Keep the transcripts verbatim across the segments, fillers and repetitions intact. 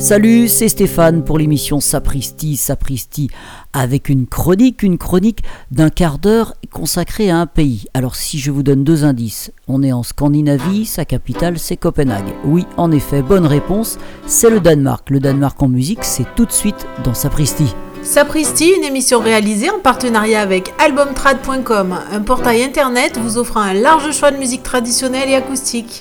Salut, c'est Stéphane pour l'émission Sapristi, Sapristi, avec une chronique, une chronique d'un quart d'heure consacrée à un pays. Alors si je vous donne deux indices, on est en Scandinavie, sa capitale c'est Copenhague. Oui, en effet, bonne réponse, c'est le Danemark. Le Danemark en musique, c'est tout de suite dans Sapristi. Sapristi, une émission réalisée en partenariat avec albumtrad point com, un portail internet vous offrant un large choix de musique traditionnelle et acoustique.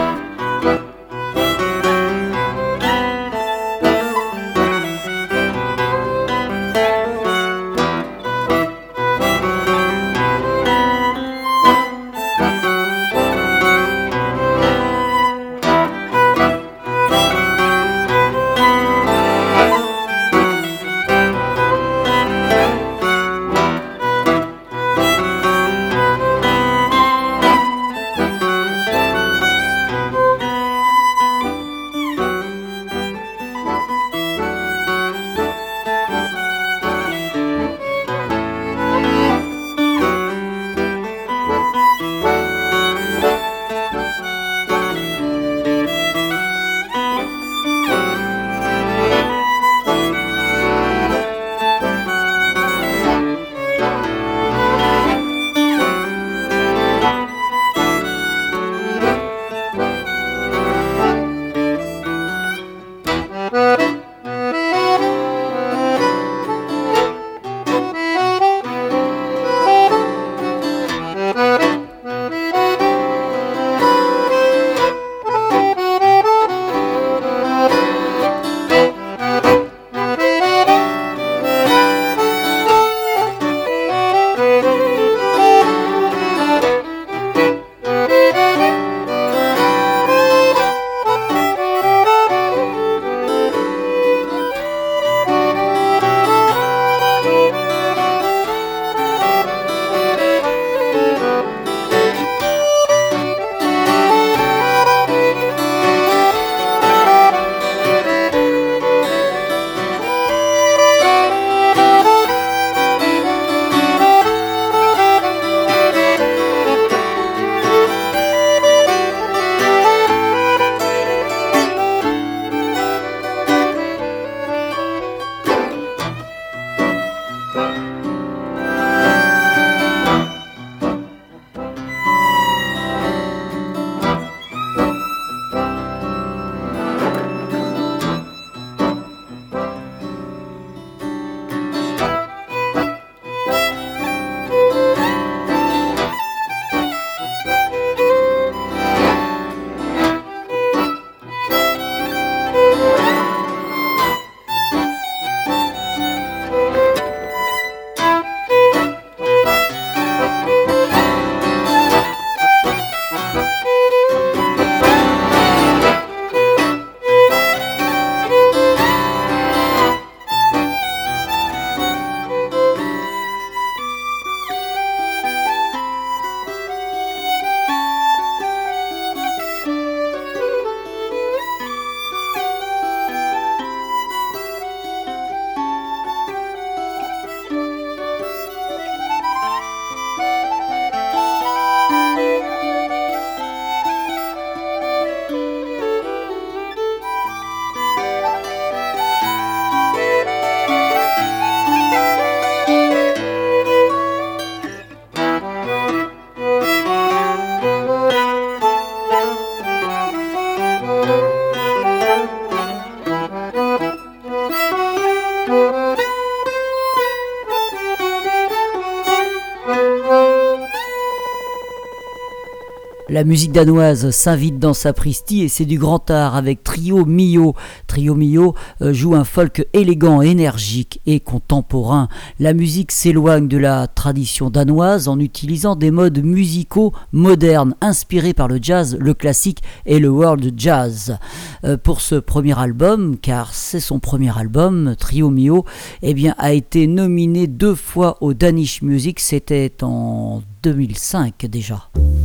La musique danoise s'invite dans Sapristi et c'est du grand art avec Trio Mio. Trio Mio euh, joue un folk élégant, énergique et contemporain. La musique s'éloigne de la tradition danoise en utilisant des modes musicaux modernes inspirés par le jazz, le classique et le world jazz. Euh, pour ce premier album, car c'est son premier album, Trio Mio, eh bien, a été nominé deux fois au Danish Music, c'était en deux mille cinq déjà.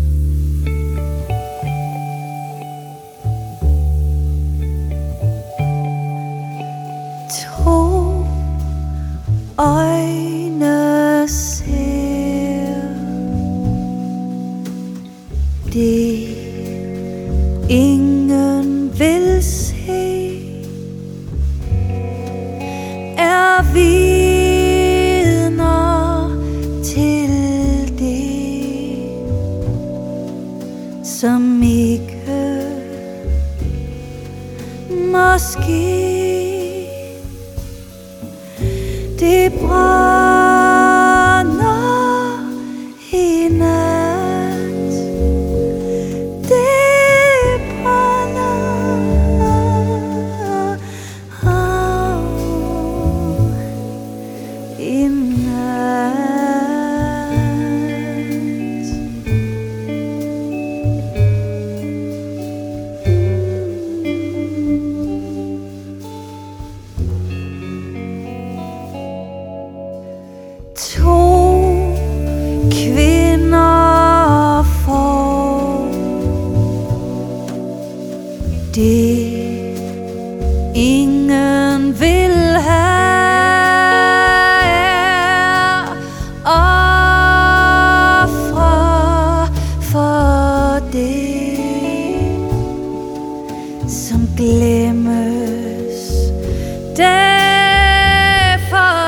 To øjne ser det ingen vil se, måske det brænder i nat. Det brænder i nat. Det ingen vil have ofre for det, som glemmes dag for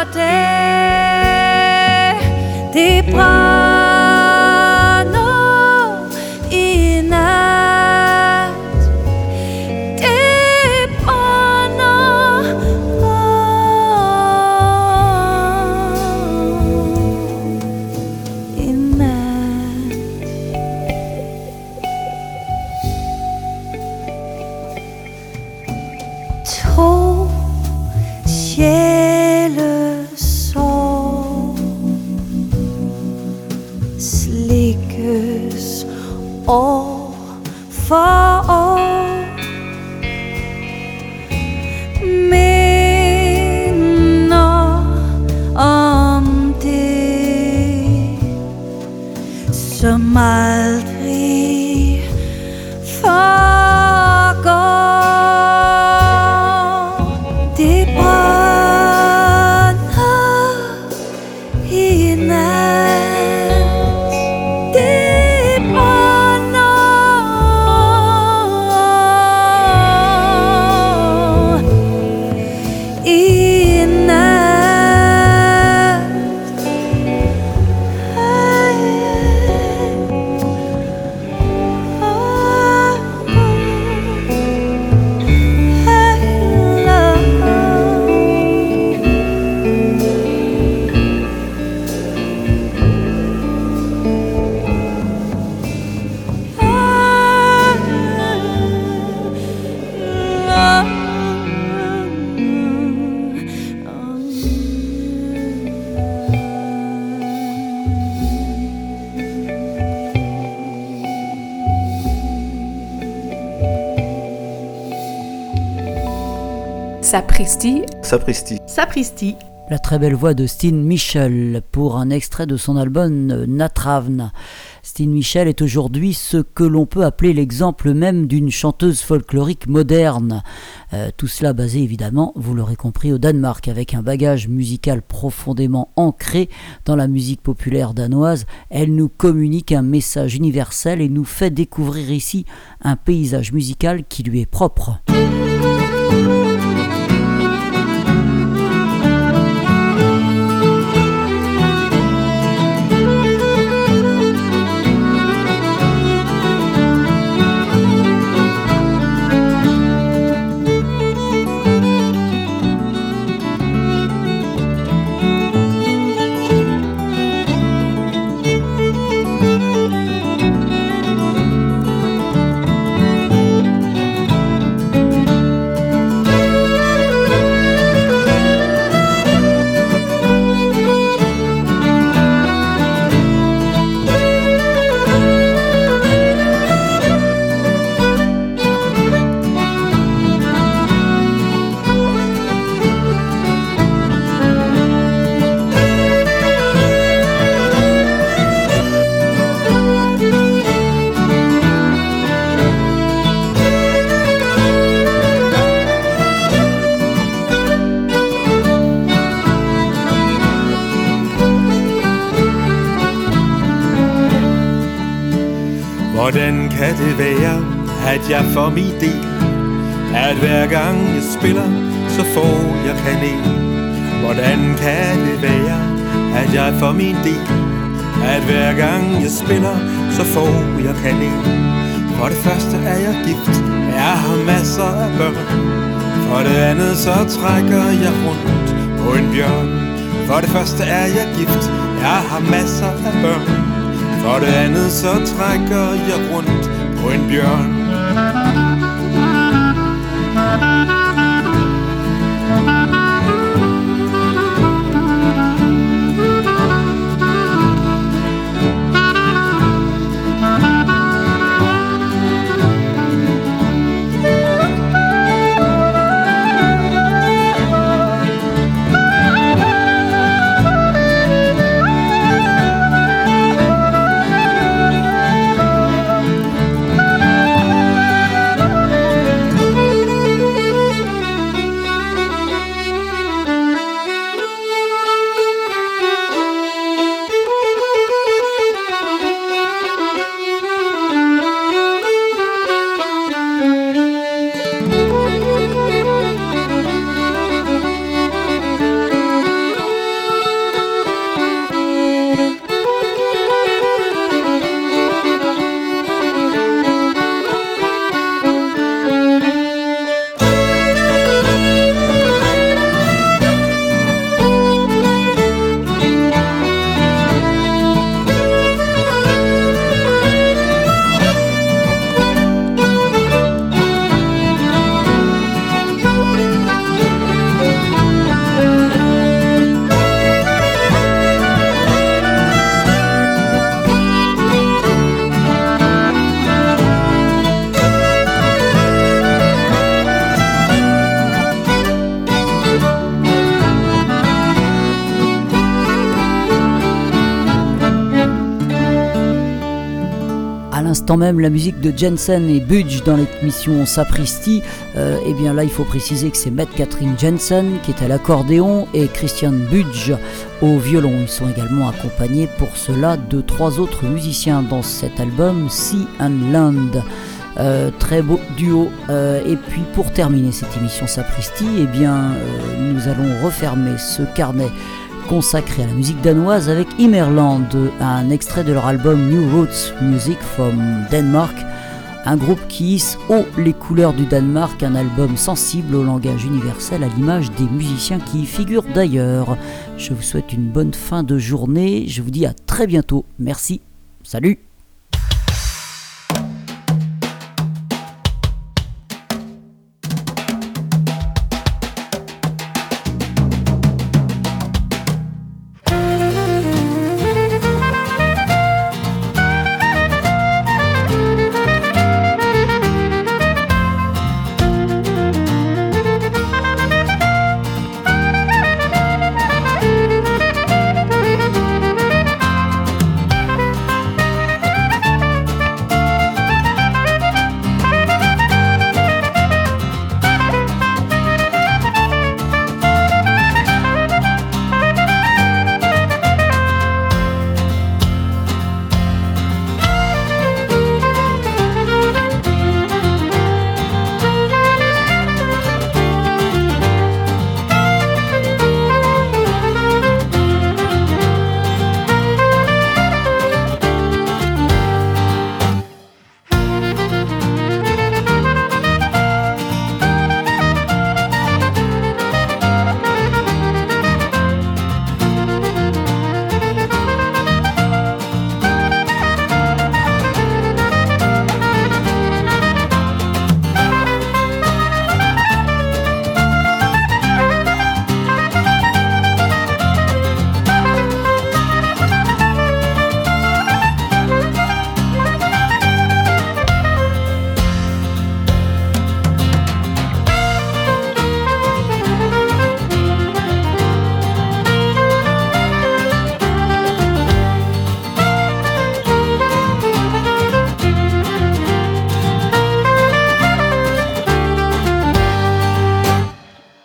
dag. Det brænder i nat. Det brænder i nat. To sjælesår slikkes år for år. Minder om det, som aldrig forgår. Det brænder i nat. Det brænder i nat. Sapristi. Sapristi. Sapristi. La très belle voix de Steen Michel pour un extrait de son album Natravn. Steen Michel est aujourd'hui ce que l'on peut appeler l'exemple même d'une chanteuse folklorique moderne. Euh, tout cela basé évidemment, vous l'aurez compris, au Danemark, avec un bagage musical profondément ancré dans la musique populaire danoise. Elle nous communique un message universel et nous fait découvrir ici un paysage musical qui lui est propre. Hvordan kan det være, at jeg får min del? At hver gang jeg spiller, så får jeg kanel. Hvordan kan det være, at jeg får min del? At hver gang jeg spiller, så får jeg kanel. For det første er jeg gift, jeg har masser af børn. For det andet så trækker jeg rundt på en bjørn. For det første er jeg gift, jeg har masser af børn. For det andet så trækker jeg rundt på en bjørn. Tant même la musique de Jensen et Budge dans l'émission Sapristi, euh, et bien là il faut préciser que c'est Matt Catherine Jensen qui est à l'accordéon et Christian Budge au violon. Ils sont également accompagnés pour cela de trois autres musiciens dans cet album, Sea and Land. Euh, très beau duo. Euh, et puis pour terminer cette émission Sapristi, eh bien euh, nous allons refermer ce carnet consacré à la musique danoise avec Immerland, un extrait de leur album New Roots Music from Denmark, un groupe qui hisse haut les couleurs du Danemark, un album sensible au langage universel à l'image des musiciens qui y figurent d'ailleurs. Je vous souhaite une bonne fin de journée, je vous dis à très bientôt, merci, salut.